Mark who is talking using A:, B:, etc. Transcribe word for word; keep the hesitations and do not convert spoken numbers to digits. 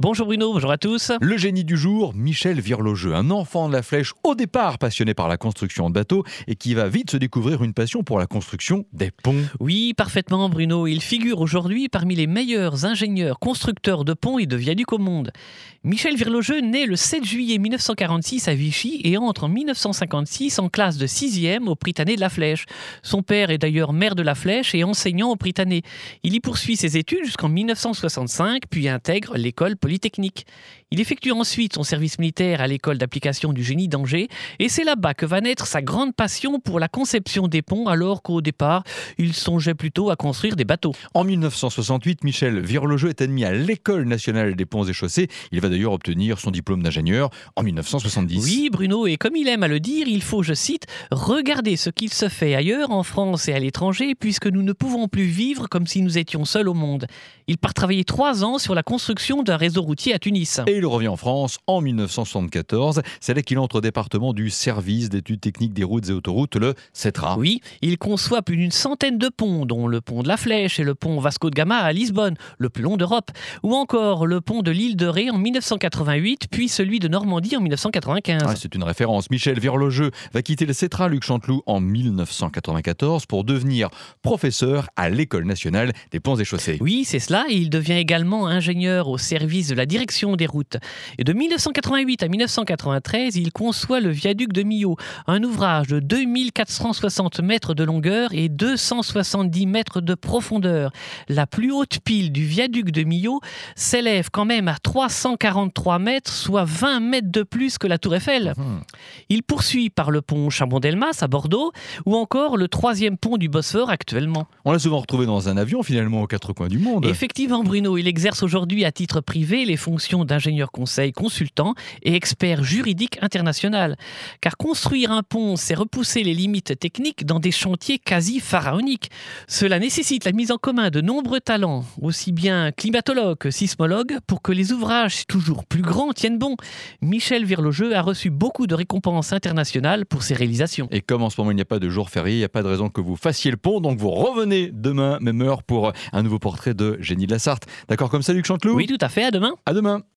A: Bonjour Bruno, bonjour à tous.
B: Le génie du jour, Michel Virlogeux, un enfant de la Flèche, au départ passionné par la construction de bateaux et qui va vite se découvrir une passion pour la construction des ponts.
A: Oui, parfaitement Bruno, il figure aujourd'hui parmi les meilleurs ingénieurs constructeurs de ponts et de viaducs au monde. Michel Virlogeux naît le sept juillet mille neuf cent quarante-six à Vichy et entre en mille neuf cent cinquante-six en classe de sixième au Prytanée de la Flèche. Son père est d'ailleurs maire de la Flèche et enseignant au Prytanée. Il y poursuit ses études jusqu'en mille neuf cent soixante-cinq, puis intègre l'école polytechnique. Il effectue ensuite son service militaire à l'école d'application du génie d'Angers et c'est là-bas que va naître sa grande passion pour la conception des ponts alors qu'au départ, il songeait plutôt à construire des bateaux.
B: En mille neuf cent soixante-huit, Michel Virlogeux est admis à l'École nationale des ponts et chaussées. Il va d'ailleurs obtenir son diplôme d'ingénieur en mille neuf cent soixante-dix.
A: Oui, Bruno, et comme il aime à le dire, il faut, je cite, « regarder ce qu'il se fait ailleurs, en France et à l'étranger, puisque nous ne pouvons plus vivre comme si nous étions seuls au monde ». Il part travailler trois ans sur la construction d'un réseau routier à Tunis.
B: Et il revient en France en mille neuf cent soixante-quatorze. C'est là qu'il entre au département du service d'études techniques des routes et autoroutes, le CETRA.
A: Oui, il conçoit plus d'une centaine de ponts, dont le pont de la Flèche et le pont Vasco de Gama à Lisbonne, le plus long d'Europe, ou encore le pont de l'île de Ré en mille neuf cent quatre-vingt-huit, puis celui de Normandie en mille neuf cent quatre-vingt-quinze.
B: Ah, c'est une référence. Michel Virlogeux va quitter le CETRA Luc Chanteloup en mille neuf cent quatre-vingt-quatorze pour devenir professeur à l'École nationale des ponts et chaussées.
A: Oui, c'est cela, et il devient également ingénieur au service de la direction des routes. Et de mille neuf cent quatre-vingt-huit à mille neuf cent quatre-vingt-treize, il conçoit le viaduc de Millau, un ouvrage de deux mille quatre cent soixante mètres de longueur et deux cent soixante-dix mètres de profondeur. La plus haute pile du viaduc de Millau s'élève quand même à trois cent quarante-trois mètres, soit vingt mètres de plus que la Tour Eiffel. Mmh. Il poursuit par le pont Chambon-Delmas à Bordeaux, ou encore le troisième pont du Bosphore actuellement.
B: On l'a souvent retrouvé dans un avion finalement aux quatre coins du monde.
A: Effectivement Bruno, il exerce aujourd'hui à titre privé les fonctions d'ingénieur conseil, consultant et expert juridique international. Car construire un pont, c'est repousser les limites techniques dans des chantiers quasi pharaoniques. Cela nécessite la mise en commun de nombreux talents, aussi bien climatologues que sismologues, pour que les ouvrages toujours plus grands tiennent bon. Michel Virlogeux a reçu beaucoup de récompenses internationales pour ses réalisations.
B: Et comme en ce moment il n'y a pas de jour férié, il n'y a pas de raison que vous fassiez le pont, donc vous revenez demain, même heure, pour un nouveau portrait de Génie de la Sarthe. D'accord comme ça, Luc Chanteloup ?
A: Oui, tout à fait, à demain.
B: À demain.